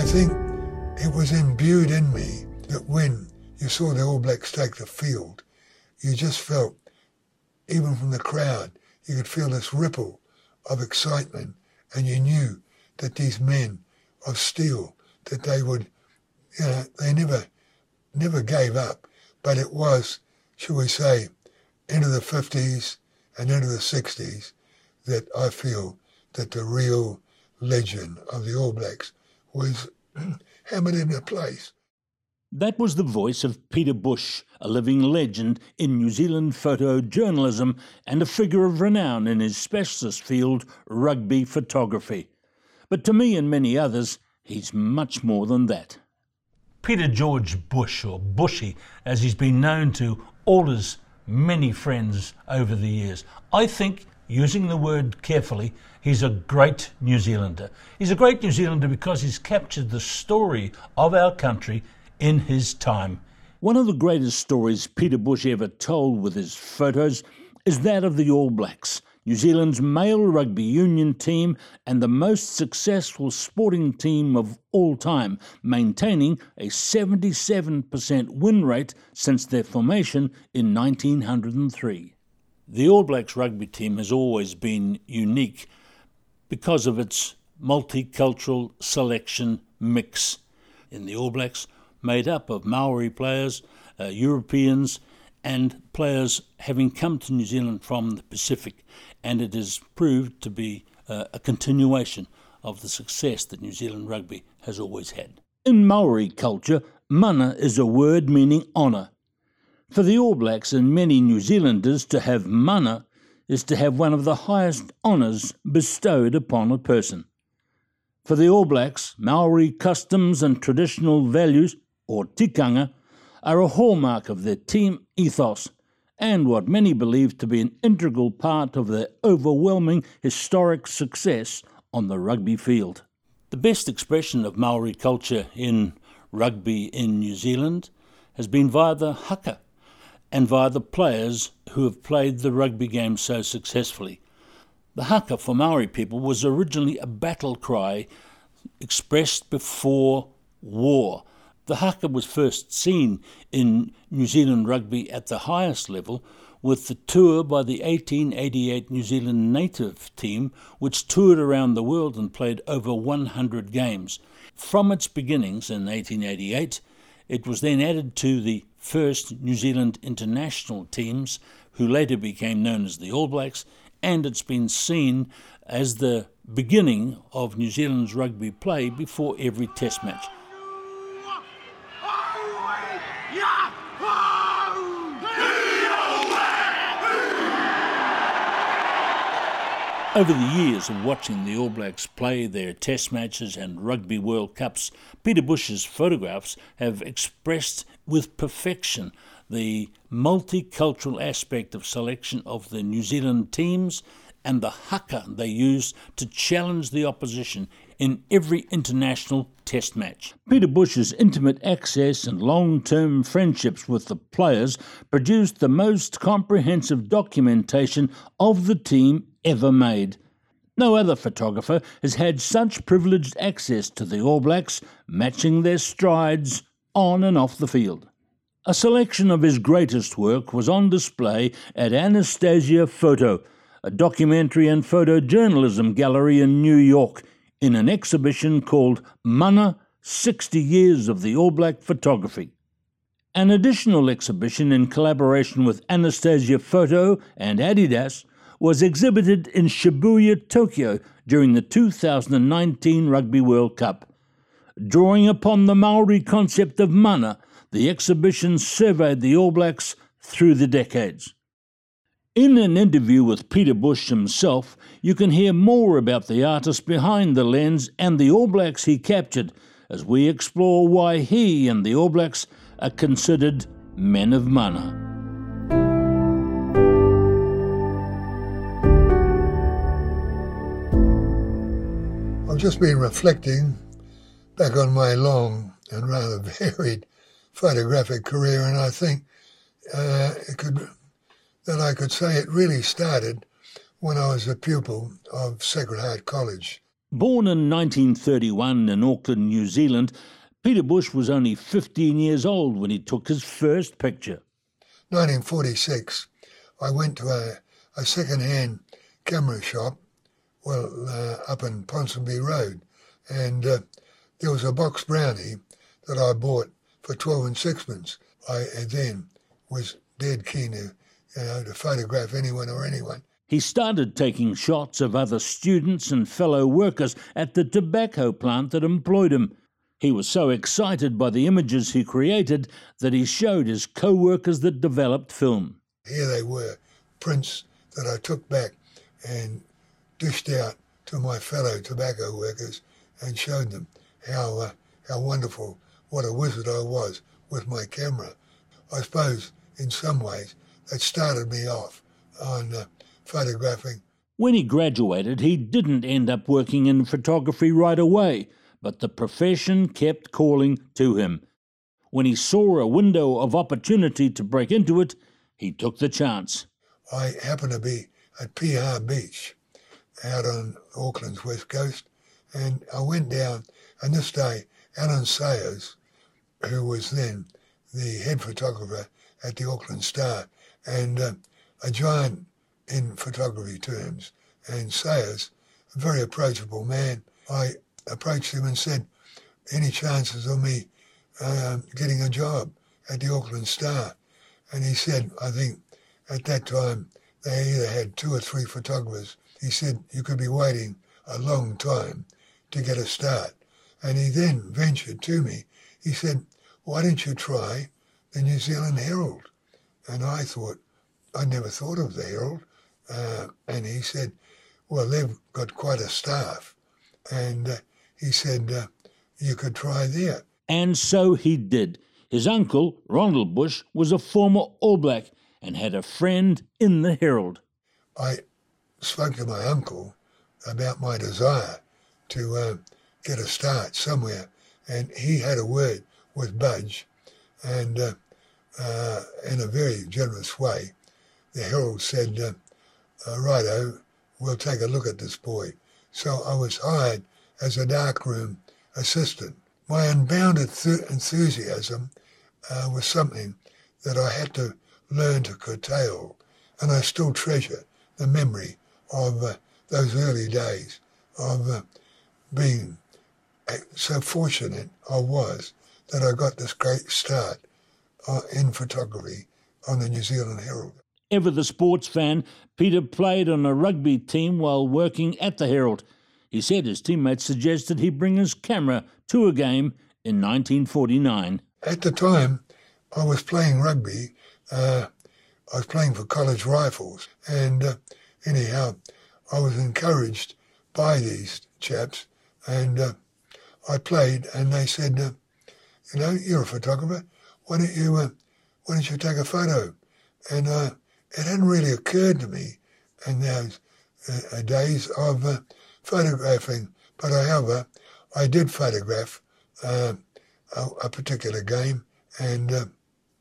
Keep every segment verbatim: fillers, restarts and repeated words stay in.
think it was imbued in me that when you saw the All Blacks take the field, you just felt, even from the crowd, you could feel this ripple of excitement, and you knew that these men of steel, that they would, you know, they never, never gave up. But it was, shall we say, into the fifties and into the sixties that I feel that the real legend of the All Blacks was hammered into place. That was the voice of Peter Bush, a living legend in New Zealand photojournalism and a figure of renown in his specialist field, rugby photography. But to me and many others, he's much more than that. Peter George Bush, or Bushy, as he's been known to all his many friends over the years. I think, using the word carefully, he's a great New Zealander. He's a great New Zealander because he's captured the story of our country in his time. One of the greatest stories Peter Bush ever told with his photos is that of the All Blacks, New Zealand's male rugby union team and the most successful sporting team of all time, maintaining a seventy-seven percent win rate since their formation in nineteen oh three. The All Blacks rugby team has always been unique because of its multicultural selection mix. In the All Blacks, made up of Maori players, uh, Europeans, and players having come to New Zealand from the Pacific, and it has proved to be uh, a continuation of the success that New Zealand rugby has always had. In Maori culture, mana is a word meaning honour. For the All Blacks and many New Zealanders, to have mana is to have one of the highest honours bestowed upon a person. For the All Blacks, Maori customs and traditional values, or tikanga, are a hallmark of their team ethos and what many believe to be an integral part of their overwhelming historic success on the rugby field. The best expression of Maori culture in rugby in New Zealand has been via the haka and via the players who have played the rugby game so successfully. The haka for Maori people was originally a battle cry expressed before war. The haka was first seen in New Zealand rugby at the highest level with the tour by the eighteen eighty-eight New Zealand native team, which toured around the world and played over one hundred games. From its beginnings in eighteen eighty-eight, it was then added to the first New Zealand international teams, who later became known as the All Blacks, and it's been seen as the beginning of New Zealand's rugby play before every test match. Over the years of watching the All Blacks play their test matches and Rugby World Cups, Peter Bush's photographs have expressed with perfection the multicultural aspect of selection of the New Zealand teams and the haka they use to challenge the opposition in every international test match. Peter Bush's intimate access and long-term friendships with the players produced the most comprehensive documentation of the team ever made. No other photographer has had such privileged access to the All Blacks, matching their strides on and off the field. A selection of his greatest work was on display at Anastasia Photo, a documentary and photojournalism gallery in New York, in an exhibition called Mana, sixty years of the All Black Photography. An additional exhibition in collaboration with Anastasia Photo and Adidas was exhibited in Shibuya, Tokyo during the two thousand nineteen Rugby World Cup. Drawing upon the Maori concept of mana, the exhibition surveyed the All Blacks through the decades. In an interview with Peter Bush himself, you can hear more about the artist behind the lens and the All Blacks he captured, as we explore why he and the All Blacks are considered men of mana. I've just been reflecting back on my long and rather varied photographic career, and I think uh, it could that I could say it really started when I was a pupil of Sacred Heart College. Born in nineteen thirty-one in Auckland, New Zealand, Peter Bush was only fifteen years old when he took his first picture. nineteen forty-six, I went to a, a second-hand camera shop, well, uh, up in Ponsonby Road, and uh, there was a box brownie that I bought for twelve and sixpence. I then was dead keen to, you know, to photograph anyone or anyone. He started taking shots of other students and fellow workers at the tobacco plant that employed him. He was so excited by the images he created that he showed his co-workers that developed film. Here they were, prints that I took back and dished out to my fellow tobacco workers and showed them how uh, how wonderful, what a wizard I was with my camera. I suppose in some ways that started me off on uh, photographing. When he graduated, he didn't end up working in photography right away, but the profession kept calling to him. When he saw a window of opportunity to break into it, he took the chance. I happened to be at Piha Beach out on Auckland's west coast, and I went down, and this day Alan Sayers, who was then the head photographer at the Auckland Star, and uh, a giant in photography terms, and Sayers, a very approachable man, I approached him and said, any chances of me uh, getting a job at the Auckland Star? And he said, I think at that time they either had two or three photographers. He said, you could be waiting a long time to get a start. And he then ventured to me. He said, why don't you try the New Zealand Herald? And I thought, I never thought of the Herald. Uh, and he said, well, they've got quite a staff. And uh, he said, uh, you could try there. And so he did. His uncle, Ronald Bush, was a former All Black and had a friend in the Herald. I spoke to my uncle about my desire to uh, get a start somewhere, and he had a word with Budge, and uh, uh, in a very generous way, the Herald said, uh, uh, righto, we'll take a look at this boy. So I was hired as a darkroom assistant. My unbounded th- enthusiasm uh, was something that I had to learn to curtail, and I still treasure the memory of uh, those early days of uh, being uh, so fortunate I was that I got this great start uh, in photography on the New Zealand Herald. Ever the sports fan, Peter played on a rugby team while working at the Herald. He said his teammates suggested he bring his camera to a game in nineteen forty-nine. At the time, I was playing rugby. Uh, I was playing for College Rifles, and uh, anyhow, I was encouraged by these chaps, and uh, I played, and they said, uh, you know, you're a photographer, why don't you, uh, why don't you take a photo? And uh, it hadn't really occurred to me in those uh, days of uh, photographing, but however, I did photograph uh, a, a particular game, and uh,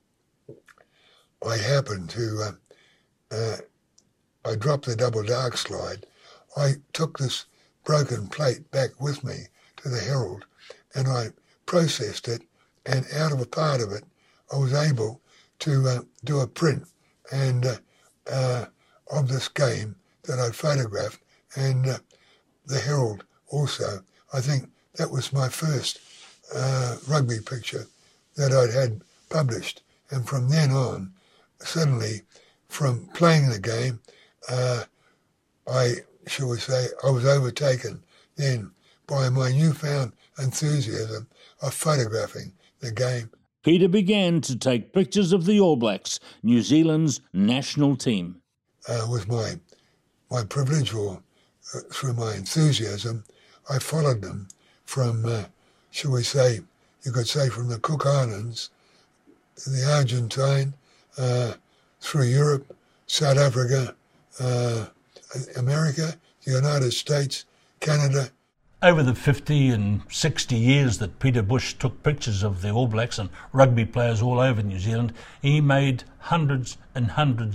I happened to, uh, uh, I dropped the double dark slide. I took this broken plate back with me to the Herald, and I processed it, and out of a part of it, I was able to uh, do a print and uh, uh, of this game that I photographed, and uh, the Herald also. I think that was my first uh, rugby picture that I'd had published, and from then on, suddenly, from playing the game, uh, I, shall we say, I was overtaken then by my newfound enthusiasm of photographing the game. Peter began to take pictures of the All Blacks, New Zealand's national team. Uh, with my my privilege, or uh, through my enthusiasm, I followed them from, uh, shall we say, you could say from the Cook Islands, the Argentine, uh, through Europe, South Africa, uh, America, the United States, Canada. Over the fifty and sixty years that Peter Bush took pictures of the All Blacks and rugby players all over New Zealand, he made hundreds and hundreds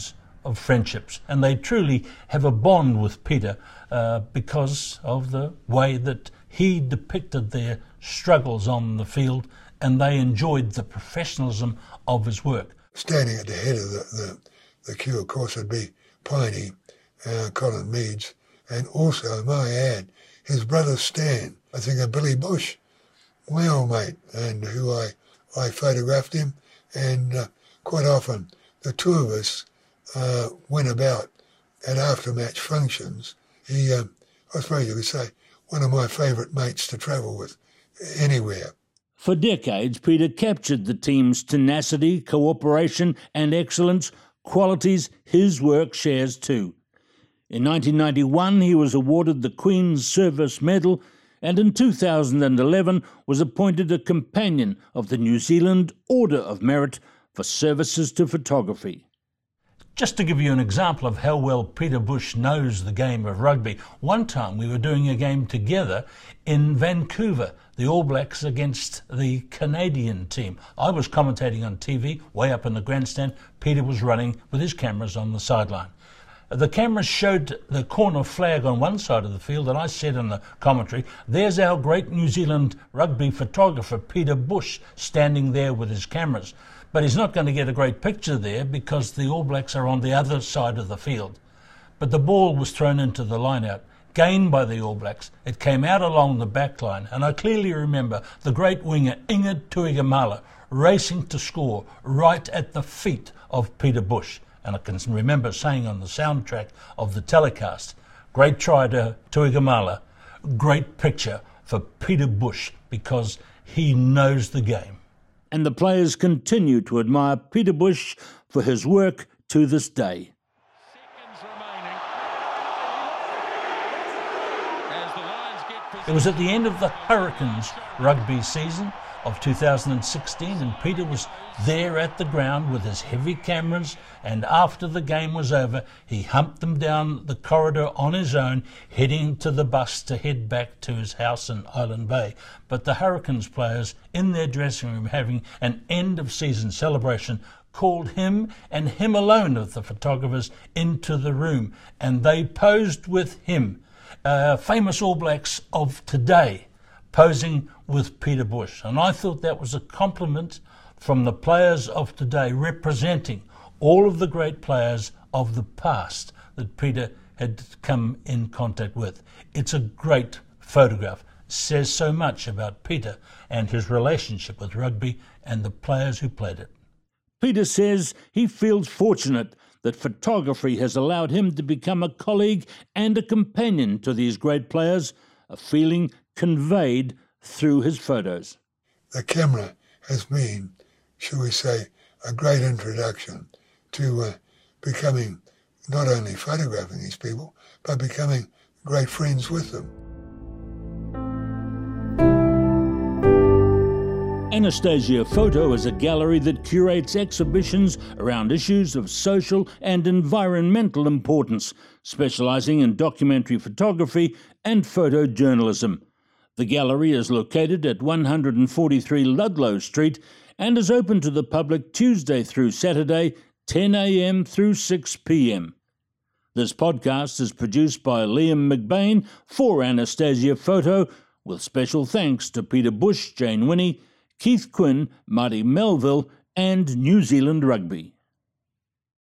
of friendships, and they truly have a bond with Peter uh, because of the way that he depicted their struggles on the field, and they enjoyed the professionalism of his work. Standing at the head of the, the, the queue, of course, would be Piney, uh, Colin Meads, and also, may I add, his brother Stan, I think of Billy Bush, my old mate, and who I, I photographed him, and uh, quite often the two of us uh, went about at after-match functions. He, uh, I suppose you could say, one of my favourite mates to travel with anywhere. For decades, Peter captured the team's tenacity, cooperation and excellence, qualities his work shares too. In nineteen ninety-one, he was awarded the Queen's Service Medal, and in two thousand eleven was appointed a Companion of the New Zealand Order of Merit for services to photography. Just to give you an example of how well Peter Bush knows the game of rugby, one time we were doing a game together in Vancouver, the All Blacks against the Canadian team. I was commentating on T V, way up in the grandstand. Peter was running with his cameras on the sideline. The cameras showed the corner flag on one side of the field, and I said in the commentary, there's our great New Zealand rugby photographer, Peter Bush, standing there with his cameras. But he's not going to get a great picture there because the All Blacks are on the other side of the field. But the ball was thrown into the line-out, gained by the All Blacks. It came out along the back line, and I clearly remember the great winger Inga Tuigamala racing to score right at the feet of Peter Bush. And I can remember saying on the soundtrack of the telecast, great try to Tuigamala, great picture for Peter Bush because he knows the game. And the players continue to admire Peter Bush for his work to this day. It was at the end of the Hurricanes rugby season of two thousand sixteen, and Peter was there at the ground with his heavy cameras, and after the game was over, he humped them down the corridor on his own, heading to the bus to head back to his house in Island Bay. But the Hurricanes players in their dressing room, having an end-of-season celebration, called him and him alone of the photographers into the room, and they posed with him. Uh, famous All Blacks of today posing with Peter Bush. And I thought that was a compliment from the players of today, representing all of the great players of the past that Peter had come in contact with. It's a great photograph. It says so much about Peter and his relationship with rugby and the players who played it. Peter says he feels fortunate that photography has allowed him to become a colleague and a companion to these great players, a feeling conveyed through his photos. The camera has been, shall we say, a great introduction to uh, becoming not only photographing these people, but becoming great friends with them. Anastasia Photo is a gallery that curates exhibitions around issues of social and environmental importance, specialising in documentary photography and photojournalism. The gallery is located at one hundred forty-three Ludlow Street and is open to the public Tuesday through Saturday, ten a m through six p m. This podcast is produced by Liam McBain for Anastasia Photo, with special thanks to Peter Bush, Jane Winnie, Keith Quinn, Marty Melville and New Zealand Rugby.